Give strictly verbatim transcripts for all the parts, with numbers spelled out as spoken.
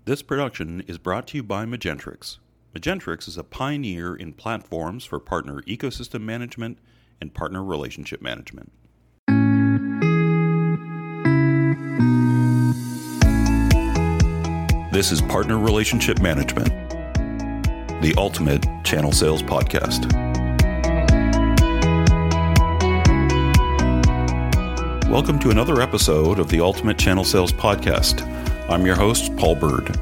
This production is brought to you by Magentrix. Magentrix is a pioneer in platforms for partner ecosystem management and partner relationship management. This is Partner Relationship Management, the ultimate channel sales podcast. Welcome to another episode of the Ultimate Channel Sales Podcast. I'm your host, Paul Bird.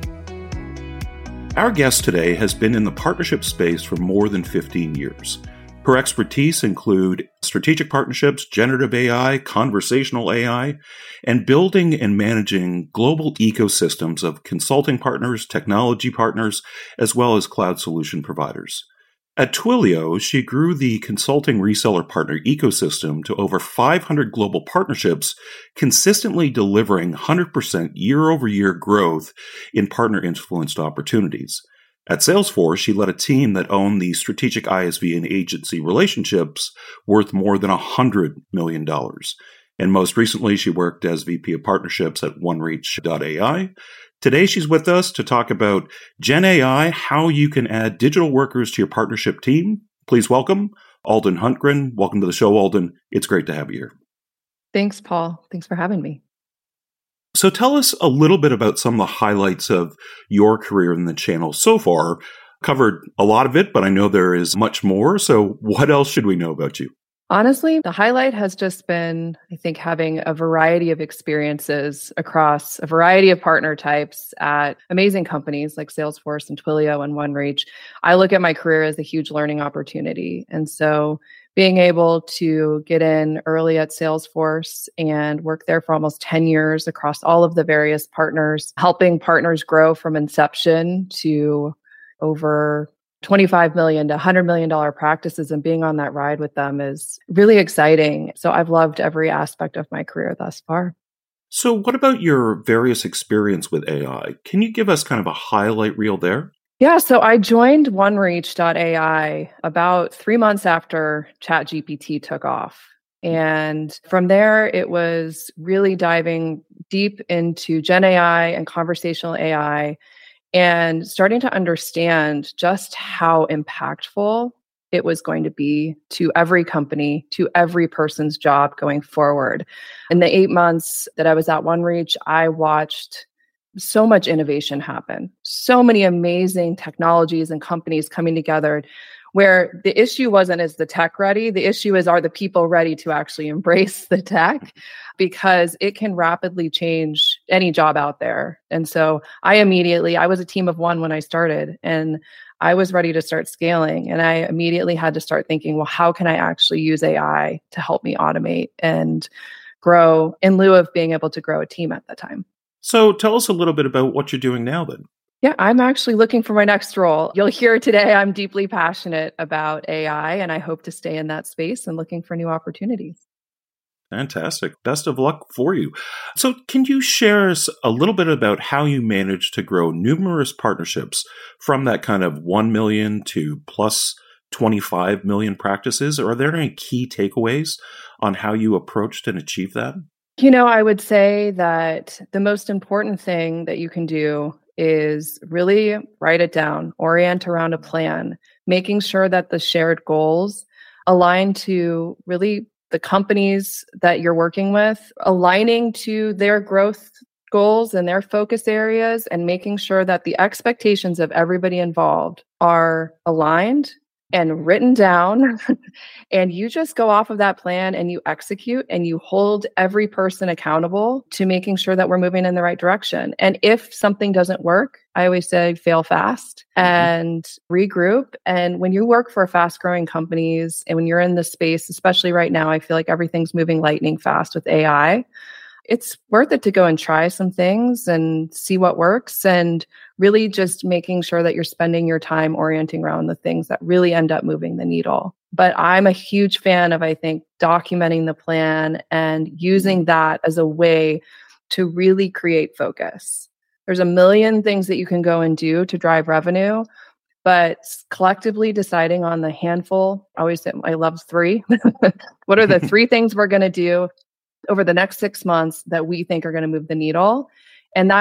Our guest today has been in the partnership space for more than fifteen years. Her expertise include strategic partnerships, generative A I, conversational A I, and building and managing global ecosystems of consulting partners, technology partners, as well as cloud solution providers. At Twilio, she grew the consulting reseller partner ecosystem to over five hundred global partnerships, consistently delivering one hundred percent year-over-year growth in partner-influenced opportunities. At Salesforce, she led a team that owned the strategic I S V and agency relationships worth more than one hundred million dollars. And most recently, she worked as V P of Partnerships at OneReach dot A I. Today, she's with us to talk about Gen A I, how you can add digital workers to your partnership team. Please welcome Alden Huntgren. Welcome to the show, Alden. It's great to have you here. Thanks, Paul. Thanks for having me. So tell us a little bit about some of the highlights of your career in the channel so far. Covered a lot of it, but I know there is much more. So what else should we know about you? Honestly, the highlight has just been, I think, having a variety of experiences across a variety of partner types at amazing companies like Salesforce and Twilio and OneReach. I look at my career as a huge learning opportunity. And so being able to get in early at Salesforce and work there for almost ten years across all of the various partners, helping partners grow from inception to over twenty-five million dollars to one hundred million dollars practices, and being on that ride with them is really exciting. So I've loved every aspect of my career thus far. So what about your various experience with A I? Can you give us kind of a highlight reel there? Yeah, so I joined OneReach dot A I about three months after ChatGPT took off. And from there, it was really diving deep into Gen A I and conversational A I and starting to understand just how impactful it was going to be to every company, to every person's job going forward. In the eight months that I was at OneReach, I watched so much innovation happen, so many amazing technologies and companies coming together, where the issue wasn't, is the tech ready? The issue is, are the people ready to actually embrace the tech? Because it can rapidly change any job out there. And so I immediately, I was a team of one when I started, and I was ready to start scaling. And I immediately had to start thinking, well, how can I actually use A I to help me automate and grow in lieu of being able to grow a team at the time? So tell us a little bit about what you're doing now then. Yeah, I'm actually looking for my next role. You'll hear today I'm deeply passionate about A I, and I hope to stay in that space and looking for new opportunities. Fantastic. Best of luck for you. So can you share us a little bit about how you managed to grow numerous partnerships from that kind of one million to plus twenty-five million practices? Are there any key takeaways on how you approached and achieved that? You know, I would say that the most important thing that you can do is really write it down, orient around a plan, making sure that the shared goals align to really the companies that you're working with, aligning to their growth goals and their focus areas, and making sure that the expectations of everybody involved are aligned and written down. And you just go off of that plan and you execute, and you hold every person accountable to making sure that we're moving in the right direction. And if something doesn't work, I always say fail fast and mm-hmm. regroup. And when you work for fast growing companies, and when you're in the space, especially right now, I feel like everything's moving lightning fast with A I. It's worth it to go and try some things and see what works, and really just making sure that you're spending your time orienting around the things that really end up moving the needle. But I'm a huge fan of, I think, documenting the plan and using that as a way to really create focus. There's a million things that you can go and do to drive revenue, but collectively deciding on the handful, I always say, I love three. What are the three things we're going to do over the next six months that we think are going to move the needle? And that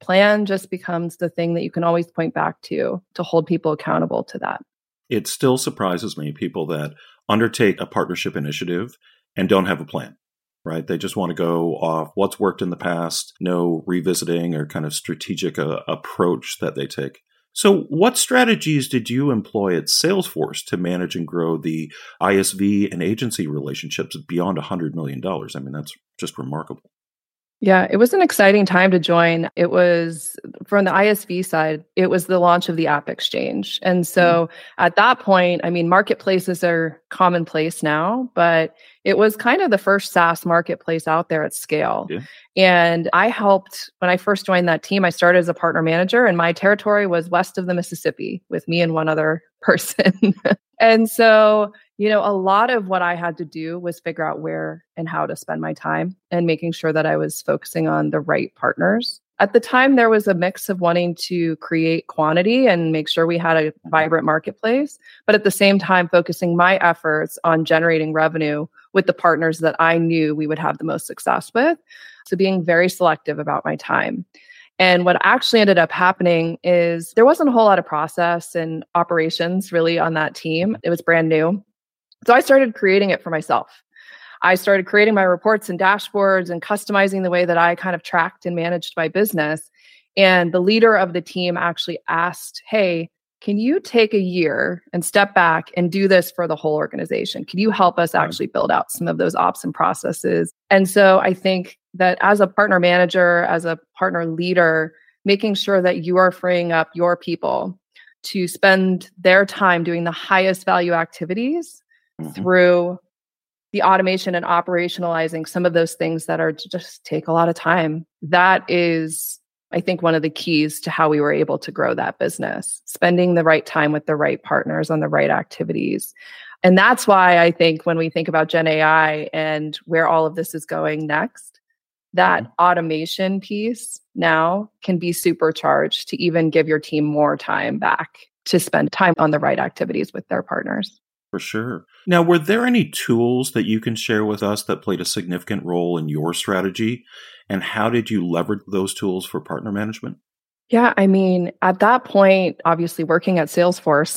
Plan just becomes the thing that you can always point back to to hold people accountable to that. It still surprises me, people that undertake a partnership initiative and don't have a plan, right? They just want to go off what's worked in the past, no revisiting or kind of strategic uh, approach that they take. So what strategies did you employ at Salesforce to manage and grow the I S V and agency relationships beyond one hundred million dollars? I mean, that's just remarkable. Yeah, it was an exciting time to join. It was from the I S V side, it was the launch of the App Exchange. And so mm-hmm. at that point, I mean, marketplaces are commonplace now, but it was kind of the first SaaS marketplace out there at scale. Yeah. And I helped, when I first joined that team, I started as a partner manager, and my territory was west of the Mississippi with me and one other person. And so, you know, a lot of what I had to do was figure out where and how to spend my time and making sure that I was focusing on the right partners. At the time, there was a mix of wanting to create quantity and make sure we had a vibrant marketplace, but at the same time, focusing my efforts on generating revenue with the partners that I knew we would have the most success with. So being very selective about my time. And what actually ended up happening is there wasn't a whole lot of process and operations really on that team. It was brand new. So I started creating it for myself. I started creating my reports and dashboards and customizing the way that I kind of tracked and managed my business. And the leader of the team actually asked, hey, can you take a year and step back and do this for the whole organization? Can you help us actually build out some of those ops and processes? And so I think that as a partner manager, as a partner leader, making sure that you are freeing up your people to spend their time doing the highest value activities mm-hmm. through the automation and operationalizing some of those things that are just take a lot of time. That is, I think, one of the keys to how we were able to grow that business, spending the right time with the right partners on the right activities. And that's why I think when we think about Gen A I and where all of this is going next, that automation piece now can be supercharged to even give your team more time back to spend time on the right activities with their partners. For sure. Now, were there any tools that you can share with us that played a significant role in your strategy? And how did you leverage those tools for partner management? Yeah, I mean, at that point, obviously working at Salesforce,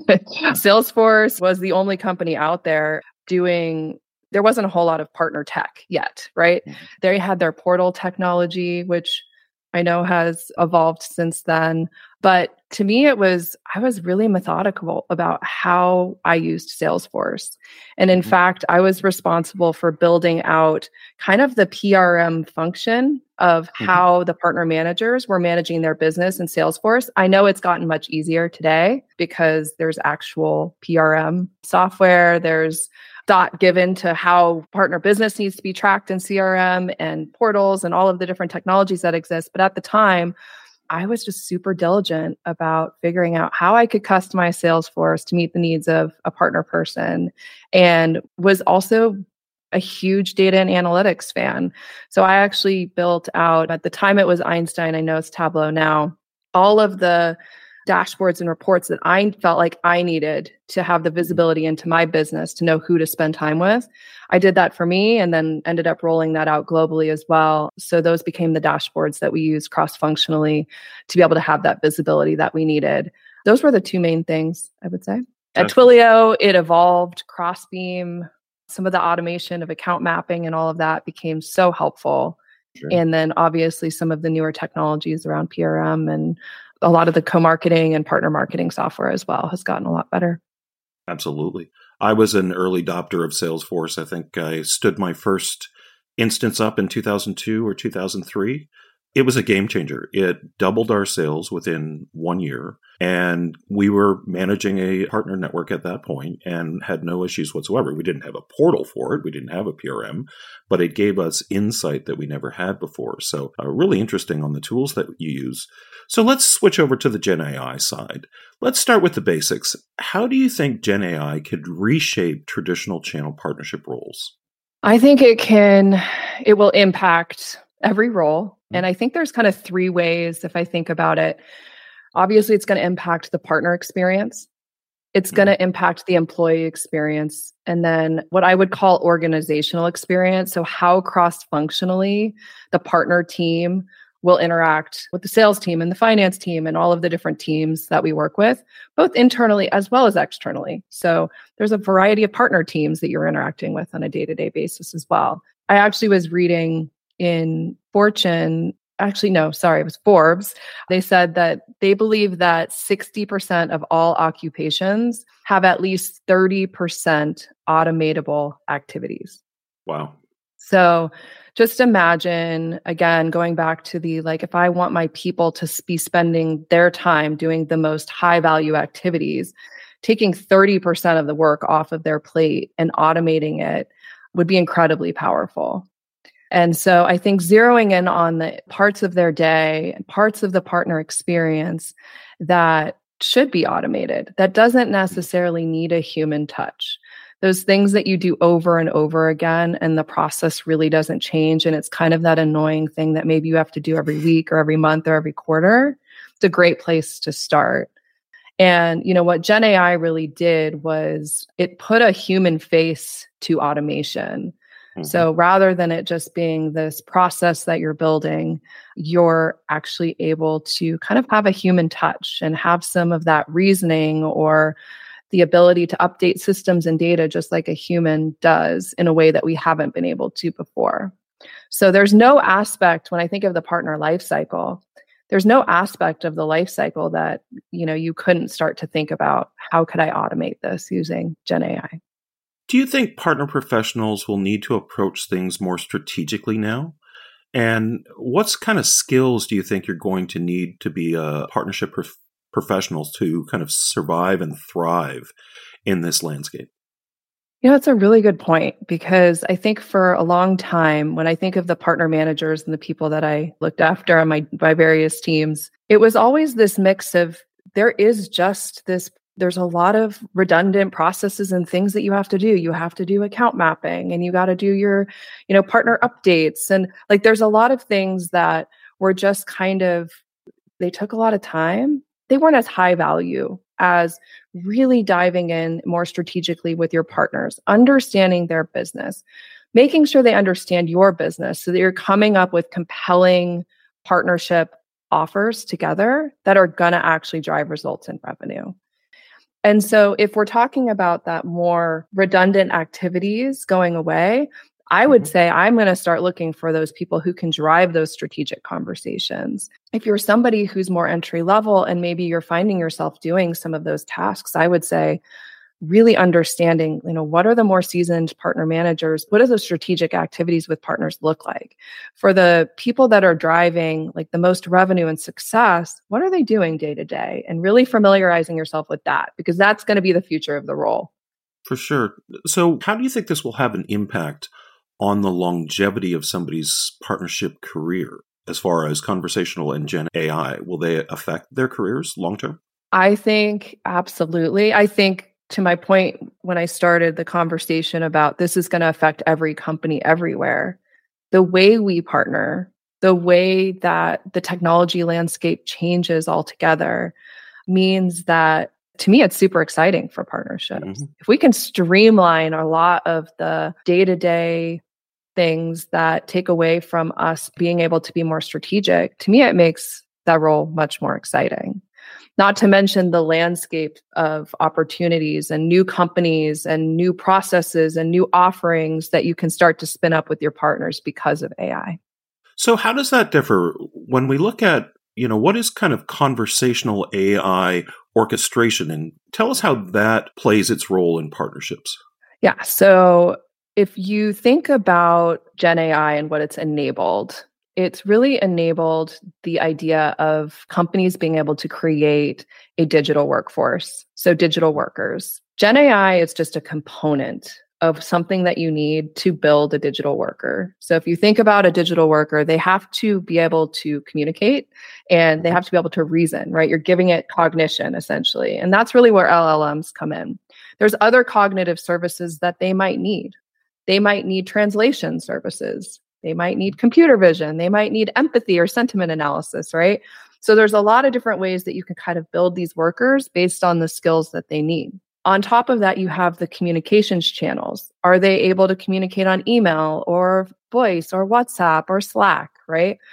Salesforce was the only company out there doing, there wasn't a whole lot of partner tech yet, right? Mm-hmm. They had their portal technology, which I know has evolved since then. But to me, it was, I was really methodical about how I used Salesforce. And in mm-hmm. fact, I was responsible for building out kind of the P R M function of mm-hmm. how the partner managers were managing their business in Salesforce. I know it's gotten much easier today because there's actual P R M software. There's thought given to how partner business needs to be tracked in C R M and portals and all of the different technologies that exist. But at the time, I was just super diligent about figuring out how I could customize Salesforce to meet the needs of a partner person, and was also a huge data and analytics fan. So I actually built out, at the time it was Einstein, I know it's Tableau now, all of the dashboards and reports that I felt like I needed to have the visibility into my business, to know who to spend time with. I did that for me and then ended up rolling that out globally as well. So those became the dashboards that we used cross-functionally to be able to have that visibility that we needed. Those were the two main things, I would say. At Twilio, it evolved. Crossbeam, some of the automation of account mapping and all of that became so helpful. Sure. And then obviously some of the newer technologies around P R M and a lot of the co-marketing and partner marketing software as well has gotten a lot better. Absolutely. I was an early adopter of Salesforce. I think I stood my first instance up in two thousand two or two thousand three. It was a game changer. It doubled our sales within one year. And we were managing a partner network at that point and had no issues whatsoever. We didn't have a portal for it. We didn't have a P R M, but it gave us insight that we never had before. So uh, really interesting on the tools that you use. So let's switch over to the Gen A I side. Let's start with the basics. How do you think Gen A I could reshape traditional channel partnership roles? I think it can, it will impact every role. And I think there's kind of three ways if I think about it. Obviously, it's going to impact the partner experience. It's going to impact the employee experience. And then what I would call organizational experience. So how cross-functionally the partner team will interact with the sales team and the finance team and all of the different teams that we work with, both internally as well as externally. So there's a variety of partner teams that you're interacting with on a day-to-day basis as well. I actually was reading in Fortune, actually, no, sorry, it was Forbes. They said that they believe that sixty percent of all occupations have at least thirty percent automatable activities. Wow. So just imagine, again, going back to the, like, if I want my people to be spending their time doing the most high value activities, taking thirty percent of the work off of their plate and automating it would be incredibly powerful. And so I think zeroing in on the parts of their day, parts of the partner experience that should be automated, that doesn't necessarily need a human touch. Those things that you do over and over again, and the process really doesn't change. And it's kind of that annoying thing that maybe you have to do every week or every month or every quarter. It's a great place to start. And, you know, what Gen A I really did was it put a human face to automation. Mm-hmm. So rather than it just being this process that you're building, you're actually able to kind of have a human touch and have some of that reasoning or the ability to update systems and data just like a human does in a way that we haven't been able to before. So there's no aspect, when I think of the partner lifecycle, there's no aspect of the life cycle that, you know, you couldn't start to think about, how could I automate this using Gen A I? Do you think partner professionals will need to approach things more strategically now? And what's kind of skills do you think you're going to need to be a partnership prof- professionals to kind of survive and thrive in this landscape? You know, it's a really good point, because I think for a long time, when I think of the partner managers and the people that I looked after on my, my various teams, it was always this mix of, there is just this, there's a lot of redundant processes and things that you have to do. You have to do account mapping, and you got to do your, you know, partner updates. And like, there's a lot of things that were just kind of, they took a lot of time. They weren't as high value as really diving in more strategically with your partners, understanding their business, making sure they understand your business so that you're coming up with compelling partnership offers together that are going to actually drive results in revenue. And so if we're talking about that more redundant activities going away, I would say I'm going to start looking for those people who can drive those strategic conversations. If you're somebody who's more entry level and maybe you're finding yourself doing some of those tasks, I would say really understanding, you know, what are the more seasoned partner managers? What do those strategic activities with partners look like? For the people that are driving like the most revenue and success, what are they doing day to day? And really familiarizing yourself with that, because that's going to be the future of the role. For sure. So how do you think this will have an impact on the longevity of somebody's partnership career as far as conversational and Gen A I? Will they affect their careers long term? I think absolutely. I think, to my point when I started the conversation about this is going to affect every company everywhere, the way we partner, the way that the technology landscape changes altogether means that, to me, it's super exciting for partnerships. Mm-hmm. If we can streamline a lot of the day-to-day things that take away from us being able to be more strategic, to me, it makes that role much more exciting. Not to mention the landscape of opportunities and new companies and new processes and new offerings that you can start to spin up with your partners because of A I. So how does that differ when we look at, you know, what is kind of conversational A I orchestration, and tell us how that plays its role in partnerships? Yeah. So if you think about Gen A I and what it's enabled, it's really enabled the idea of companies being able to create a digital workforce. So digital workers. Gen A I is just a component of something that you need to build a digital worker. So if you think about a digital worker, they have to be able to communicate and they have to be able to reason, right? You're giving it cognition essentially. And that's really where L L Ms come in. There's other cognitive services that they might need. They might need translation services. They might need computer vision. They might need empathy or sentiment analysis, right? So there's a lot of different ways that you can kind of build these workers based on the skills that they need. On top of that, you have the communications channels. Are they able to communicate on email or voice or WhatsApp or Slack, right?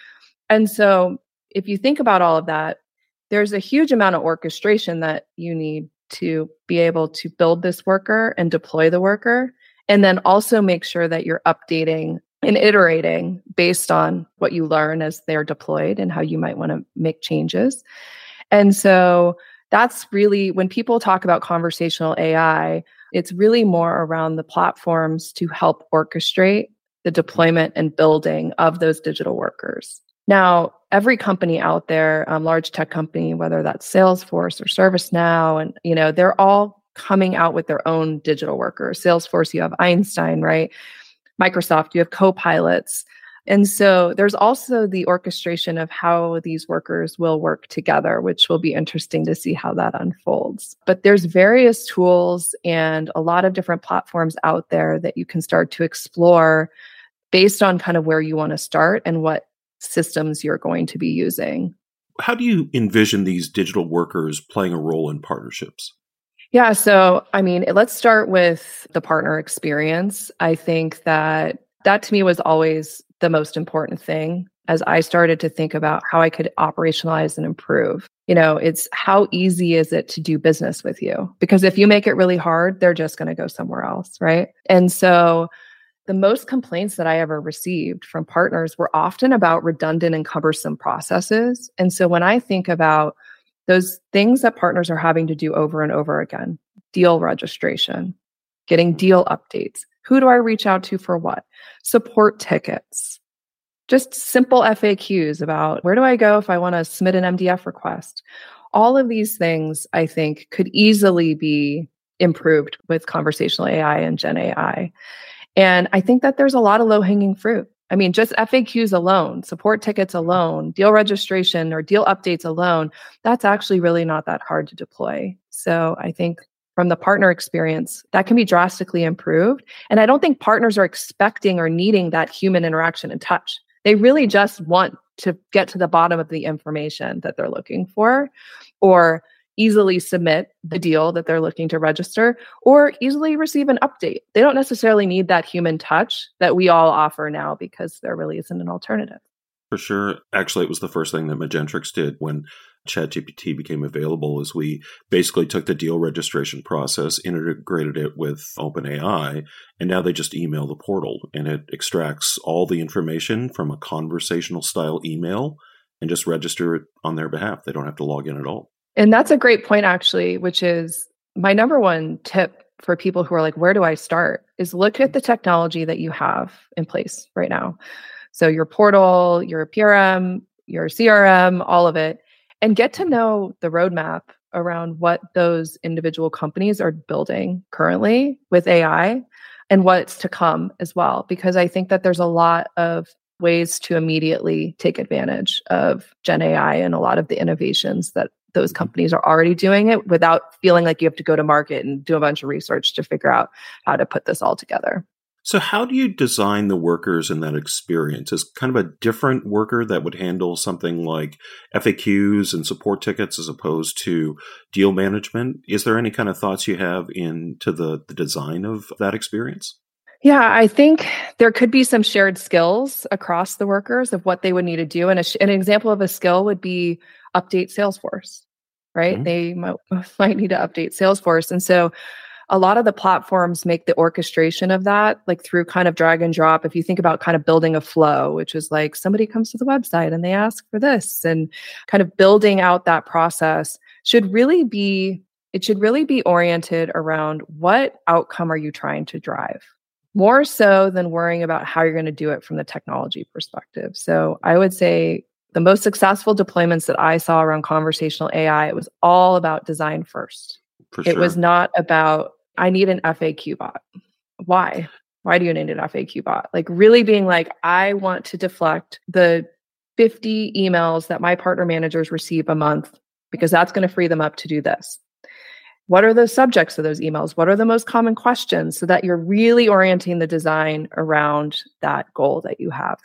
And so if you think about all of that, there's a huge amount of orchestration that you need to be able to build this worker and deploy the worker, and then also make sure that you're updating and iterating based on what you learn as they're deployed and how you might want to make changes. And so that's really, when people talk about conversational A I, it's really more around the platforms to help orchestrate the deployment and building of those digital workers. Now, every company out there, um, large tech company, whether that's Salesforce or ServiceNow, and you know, they're all coming out with their own digital workers. Salesforce, you have Einstein, right? Microsoft, you have Copilots. And so there's also the orchestration of how these workers will work together, which will be interesting to see how that unfolds. But there's various tools and a lot of different platforms out there that you can start to explore based on kind of where you want to start and what systems you're going to be using. How do you envision these digital workers playing a role in partnerships? Yeah, so I mean, let's start with the partner experience. I think that that to me was always the most important thing as I started to think about how I could operationalize and improve. You know, it's how easy is it to do business with you? Because if you make it really hard, they're just going to go somewhere else, right? And so the most complaints that I ever received from partners were often about redundant and cumbersome processes. And so when I think about those things that partners are having to do over and over again, deal registration, getting deal updates, who do I reach out to for what? Support tickets, just simple F A Qs about where do I go if I want to submit an M D F request? All of these things, I think, could easily be improved with conversational A I and Gen A I. And I think that there's a lot of low-hanging fruit. I mean, just F A Qs alone, support tickets alone, deal registration or deal updates alone, that's actually really not that hard to deploy. So I think from the partner experience, that can be drastically improved. And I don't think partners are expecting or needing that human interaction and touch. They really just want to get to the bottom of the information that they're looking for, or easily submit the deal that they're looking to register, or easily receive an update. They don't necessarily need that human touch that we all offer now because there really isn't an alternative. For sure. Actually, it was the first thing that Magentrix did when ChatGPT became available, is we basically took the deal registration process, integrated it with OpenAI, and now they just email the portal, and it extracts all the information from a conversational style email and just register it on their behalf. They don't have to log in at all. And that's a great point, actually, which is my number one tip for people who are like, where do I start? Is look at the technology that you have in place right now. So your portal, your P R M, your C R M, all of it, and get to know the roadmap around what those individual companies are building currently with A I and what's to come as well. Because I think that there's a lot of ways to immediately take advantage of Gen A I and a lot of the innovations that those companies are already doing it without feeling like you have to go to market and do a bunch of research to figure out how to put this all together. So how do you design the workers in that experience? Is kind of a different worker that would handle something like F A Qs and support tickets as opposed to deal management? Is there any kind of thoughts you have into the, the design of that experience? Yeah, I think there could be some shared skills across the workers of what they would need to do. And a, an example of a skill would be update Salesforce, right? Mm-hmm. They might, might need to update Salesforce. And so a lot of the platforms make the orchestration of that, like through kind of drag and drop. If you think about kind of building a flow, which is like somebody comes to the website and they ask for this, and kind of building out that process should really be, it should really be oriented around what outcome are you trying to drive? More so than worrying about how you're going to do it from the technology perspective. So I would say the most successful deployments that I saw around conversational A I, it was all about design first. For sure. It was not about, I need an F A Q bot. Why? Why do you need an F A Q bot? Like really being like, I want to deflect the fifty emails that my partner managers receive a month because that's going to free them up to do this. What are the subjects of those emails? What are the most common questions, so that you're really orienting the design around that goal that you have?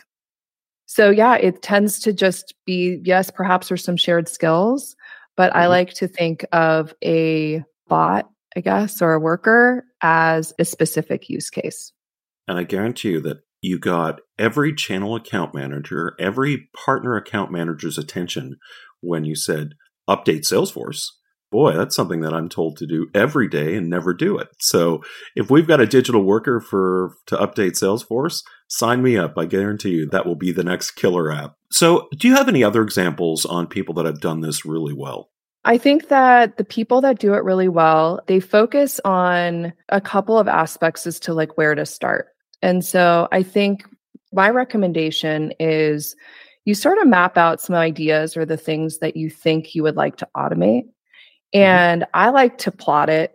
So yeah, it tends to just be, yes, perhaps there's some shared skills, but mm-hmm. I like to think of a bot, I guess, or a worker as a specific use case. And I guarantee you that you got every channel account manager, every partner account manager's attention when you said, update Salesforce. Boy, that's something that I'm told to do every day and never do it. So if we've got a digital worker for to update Salesforce, sign me up. I guarantee you that will be the next killer app. So do you have any other examples on people that have done this really well? I think that the people that do it really well, they focus on a couple of aspects as to like where to start. And so I think my recommendation is you sort of map out some ideas or the things that you think you would like to automate. And mm-hmm. I like to plot it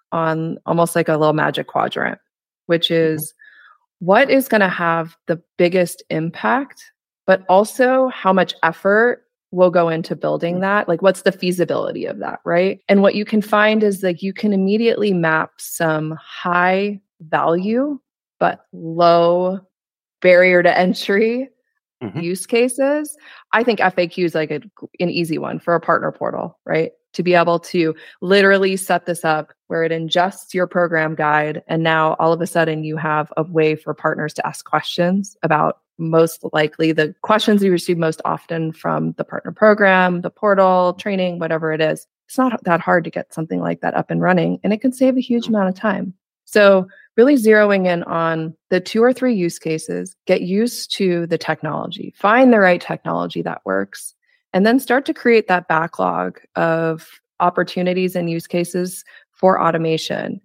on almost like a little magic quadrant, which is mm-hmm. what is going to have the biggest impact, but also how much effort will go into building that. Like, what's the feasibility of that, right? And what you can find is that you can immediately map some high value, but low barrier to entry mm-hmm. use cases. I think F A Q is like a, an easy one for a partner portal, right? To be able to literally set this up where it ingests your program guide. And now all of a sudden you have a way for partners to ask questions about most likely the questions you receive most often from the partner program, the portal, training, whatever it is. It's not that hard to get something like that up and running, and it can save a huge amount of time. So really zeroing in on the two or three use cases, get used to the technology, find the right technology that works, and then start to create that backlog of opportunities and use cases for automation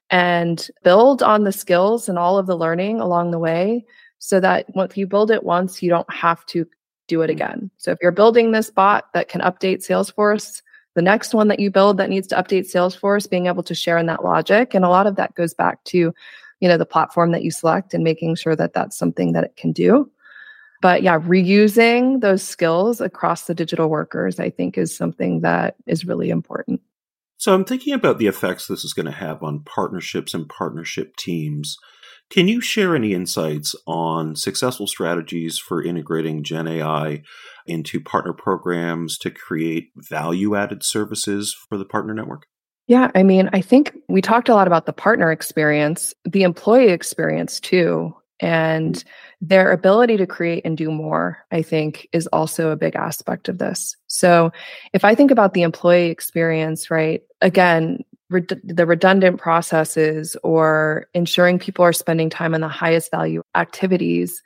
and build on the skills and all of the learning along the way so that once you build it once, you don't have to do it again. So if you're building this bot that can update Salesforce, the next one that you build that needs to update Salesforce, being able to share in that logic. And a lot of that goes back to, you know, the platform that you select and making sure that that's something that it can do. But yeah, reusing those skills across the digital workers, I think, is something that is really important. So I'm thinking about the effects this is going to have on partnerships and partnership teams. Can you share any insights on successful strategies for integrating Gen A I into partner programs to create value-added services for the partner network? Yeah, I mean, I think we talked a lot about the partner experience, the employee experience too, and their ability to create and do more, I think, is also a big aspect of this. So if I think about the employee experience, right, again, Red- the redundant processes or ensuring people are spending time on the highest value activities,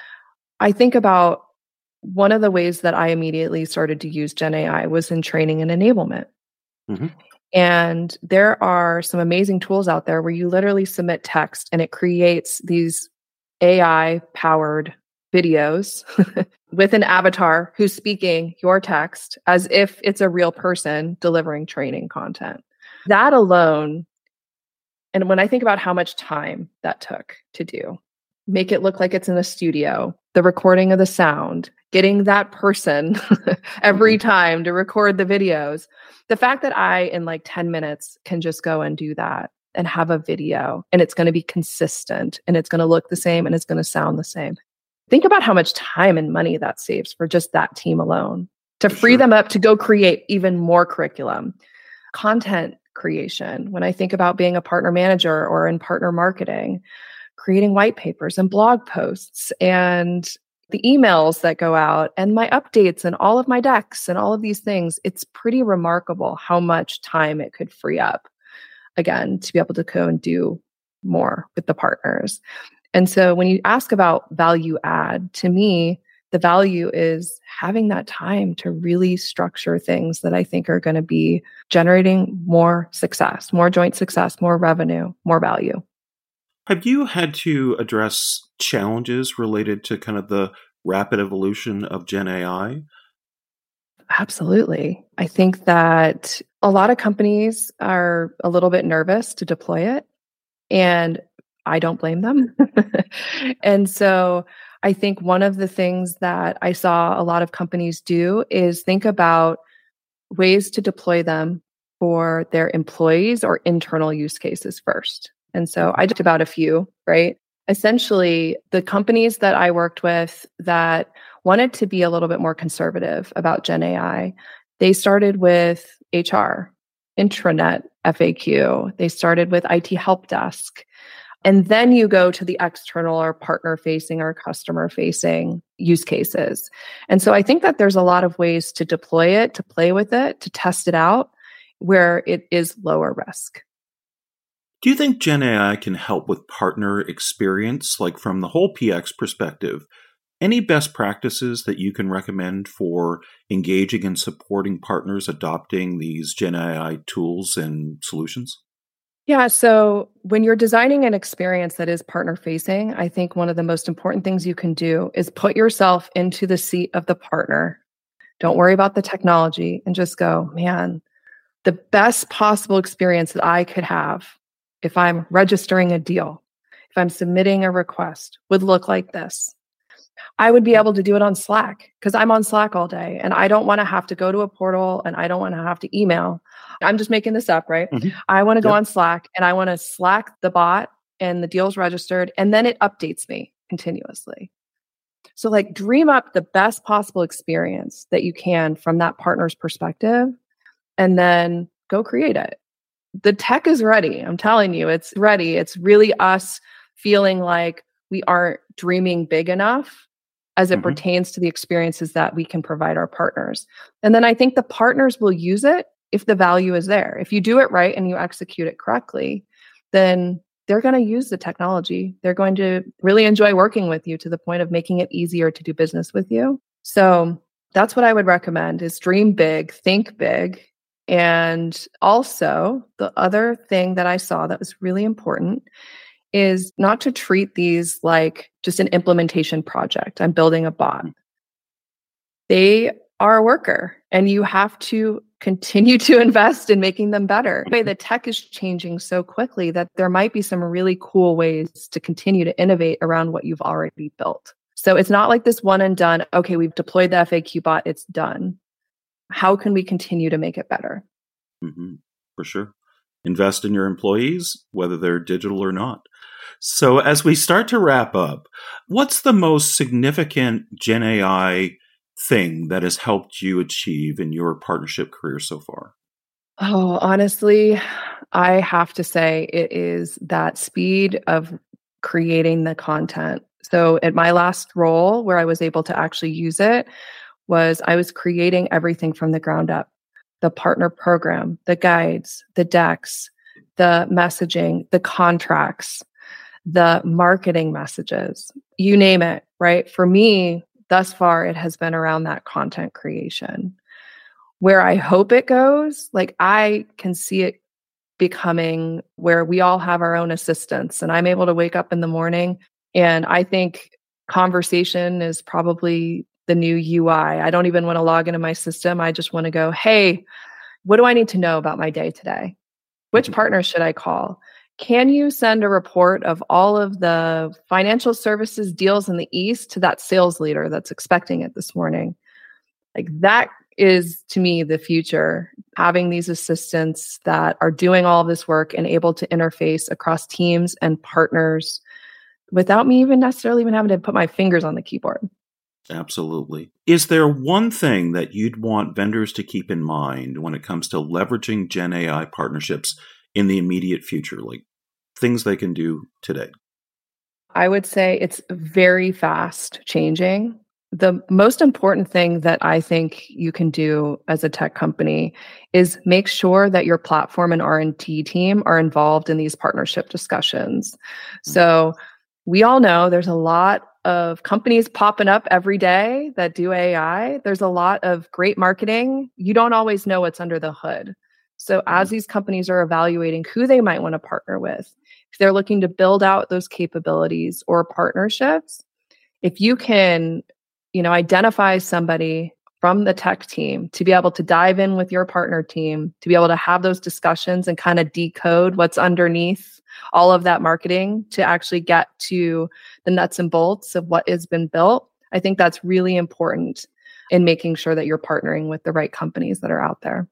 I think about one of the ways that I immediately started to use Gen A I was in training and enablement. Mm-hmm. And there are some amazing tools out there where you literally submit text and it creates these A I-powered videos with an avatar who's speaking your text as if it's a real person delivering training content. That alone, and when I think about how much time that took to do, make it look like it's in a studio, the recording of the sound, getting that person every time to record the videos, the fact that I, in like ten minutes, can just go and do that and have a video, and it's going to be consistent, and it's going to look the same, and it's going to sound the same. Think about how much time and money that saves for just that team alone to free sure. them up to go create even more curriculum, content creation. When I think about being a partner manager or in partner marketing, creating white papers and blog posts and the emails that go out and my updates and all of my decks and all of these things, it's pretty remarkable how much time it could free up, again, to be able to go and do more with the partners. And so when you ask about value add, to me, the value is having that time to really structure things that I think are going to be generating more success, more joint success, more revenue, more value. Have you had to address challenges related to kind of the rapid evolution of Gen A I? Absolutely. I think that a lot of companies are a little bit nervous to deploy it, and I don't blame them. And so I think one of the things that I saw a lot of companies do is think about ways to deploy them for their employees or internal use cases first. And so I talked about a few, right? Essentially, the companies that I worked with that wanted to be a little bit more conservative about Gen A I, they started with H R, intranet F A Q. They started with I T help desk. And then you go to the external or partner facing or customer facing use cases. And so I think that there's a lot of ways to deploy it, to play with it, to test it out where it is lower risk. Do you think Gen A I can help with partner experience, like from the whole P X perspective? Any best practices that you can recommend for engaging and supporting partners adopting these Gen A I tools and solutions? Yeah, so when you're designing an experience that is partner facing, I think one of the most important things you can do is put yourself into the seat of the partner. Don't worry about the technology and just go, man, the best possible experience that I could have if I'm registering a deal, if I'm submitting a request, would look like this. I would be able to do it on Slack because I'm on Slack all day and I don't want to have to go to a portal and I don't want to have to email. I'm just making this up, right? Mm-hmm. I want to go yep. on Slack and I want to Slack the bot and the deal's registered and then it updates me continuously. So like dream up the best possible experience that you can from that partner's perspective and then go create it. The tech is ready. I'm telling you, it's ready. It's really us feeling like we aren't dreaming big enough as it mm-hmm. pertains to the experiences that we can provide our partners. And then I think the partners will use it if the value is there. If you do it right and you execute it correctly, then they're going to use the technology. They're going to really enjoy working with you to the point of making it easier to do business with you. So that's what I would recommend is dream big, think big. And also the other thing that I saw that was really important is not to treat these like just an implementation project. I'm building a bot. They are a worker and you have to continue to invest in making them better. The tech is changing so quickly that there might be some really cool ways to continue to innovate around what you've already built. So it's not like this one and done, okay, we've deployed the F A Q bot, it's done. How can we continue to make it better? Mm-hmm. For sure. Invest in your employees, whether they're digital or not. So as we start to wrap up, what's the most significant Gen A I thing that has helped you achieve in your partnership career so far? Oh, honestly, I have to say it is that speed of creating the content. So at my last role where I was able to actually use it was I was creating everything from the ground up. The partner program, the guides, the decks, the messaging, the contracts, the marketing messages, you name it, right? For me, thus far, it has been around that content creation. Where I hope it goes, like I can see it becoming where we all have our own assistants and I'm able to wake up in the morning and I think conversation is probably the new U I. I don't even want to log into my system. I just want to go, hey, what do I need to know about my day today? Which partner should I call? Can you send a report of all of the financial services deals in the East to that sales leader that's expecting it this morning? Like that is, to me, the future. Having these assistants that are doing all of this work and able to interface across teams and partners without me even necessarily even having to put my fingers on the keyboard. Absolutely. Is there one thing that you'd want vendors to keep in mind when it comes to leveraging Gen A I partnerships in the immediate future, like things they can do today? I would say it's very fast changing. The most important thing that I think you can do as a tech company is make sure that your platform and R and D team are involved in these partnership discussions. Mm-hmm. So we all know there's a lot of companies popping up every day that do A I. There's a lot of great marketing. You don't always know what's under the hood. So as these companies are evaluating who they might want to partner with, if they're looking to build out those capabilities or partnerships, if you can, you know, identify somebody from the tech team to be able to dive in with your partner team, to be able to have those discussions and kind of decode what's underneath all of that marketing to actually get to the nuts and bolts of what has been built, I think that's really important in making sure that you're partnering with the right companies that are out there.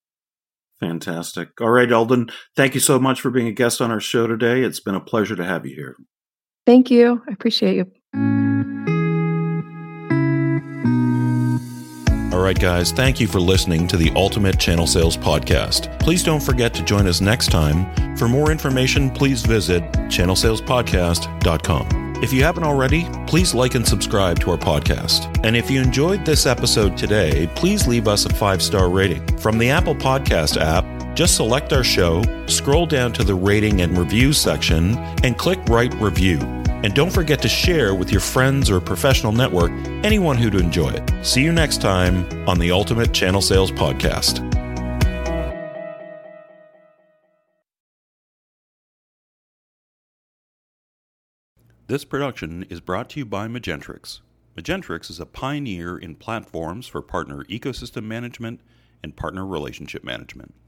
Fantastic. All right, Eldon, thank you so much for being a guest on our show today. It's been a pleasure to have you here. Thank you. I appreciate you. All right, guys, thank you for listening to the Ultimate Channel Sales Podcast. Please don't forget to join us next time. For more information, please visit channel sales podcast dot com. If you haven't already, please like and subscribe to our podcast. And if you enjoyed this episode today, please leave us a five-star rating. From the Apple Podcast app, just select our show, scroll down to the rating and reviews section, and click Write Review. And don't forget to share with your friends or professional network, anyone who'd enjoy it. See you next time on the Ultimate Channel Sales Podcast. This production is brought to you by Magentrix. Magentrix is a pioneer in platforms for partner ecosystem management and partner relationship management.